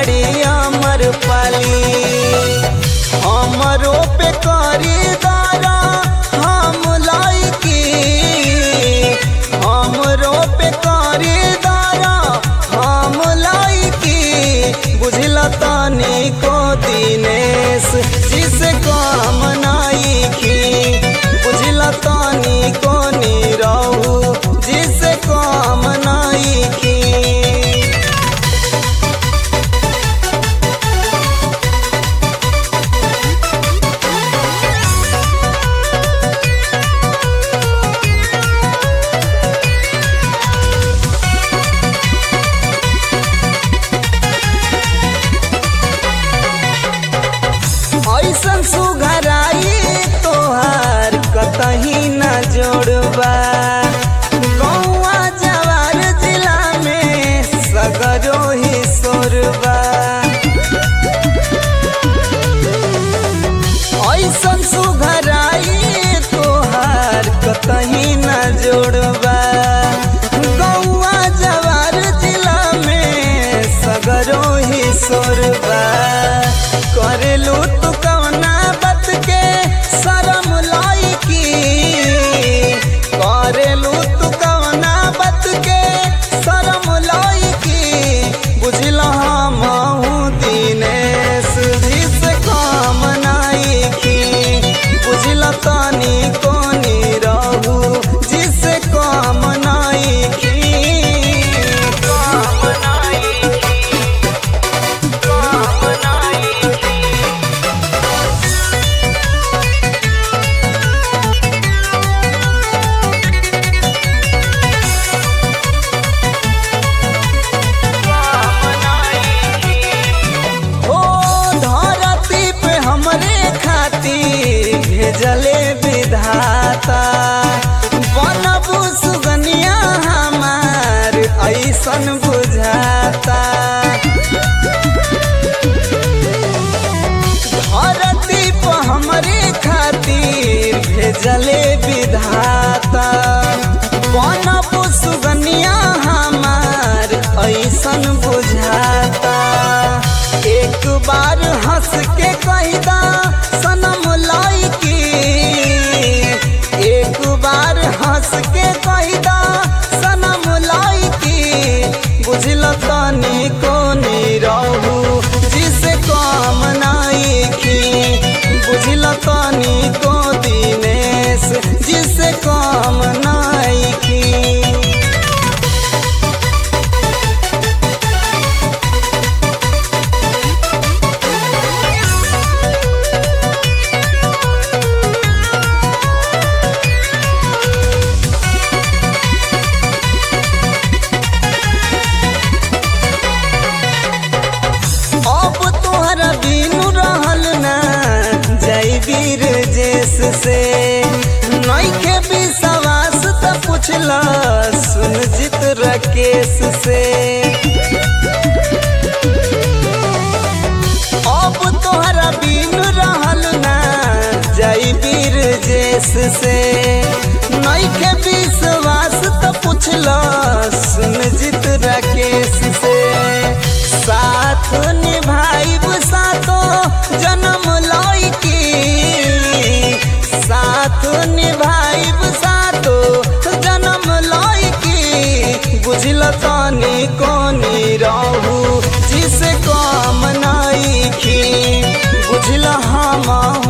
बाड़ी अमर पाली। हमरो पे करी दारा हम लाइकी, हमरो पे करी दारा हम लाइकी। बुझला तानी को दिनेश जिसे काम नाइकी, बुझला तानी को नीरहू जिसे काम नाइकी। ऐसन सुघराई तोहार कतही न जोड़बा, गौवा जवार जिला में सगरो ही सोरबा। ऐसन सुघराई तोहार कतही न जोड़बा, गौवा जवार जिला में सगरो ही सोरबा। करेलू तू कवना बात के शरम लाइकी, करेलू तू कवना बात के शरम लाइकी। बुझला हमहू दिनेश जिसे काम नाइकी, बुझला तानी को नीरहू जिसे काम नाइकी। काम नाइकी, काम नाइकी। भेजले विधाता बनबू सुगनिया हमार ऐसन बुझाता। धरती पर हमरे खातिर भेजले विधाता बनबू सुगनिया हमार ऐसन बुझाता। एक बार हंस के कहदा सनम लाइकी, एक बार हंस के कहदा सनम लाइकी। बुझला तानी को नीरहू जिसे काम नाइकी, बुझला तानी को दिनेश जिसे काम नाइकी। अब तोहरा बिनु रहल ना जाई वीर जेस से, नइखे विश्वास त पुछला सुनजीत राकेश से। अब तोहरा बिनु रहल ना जाई वीर जेस से, नइखे विश्वास त पुछला सुनजीत राकेश से। साथ निभाइब सातो जन्म लाइकी, साथ निभाइब सातो जन्म लाइकी। बुझला तानी को नीरहू जिसे काम नाइकी, बुझला हम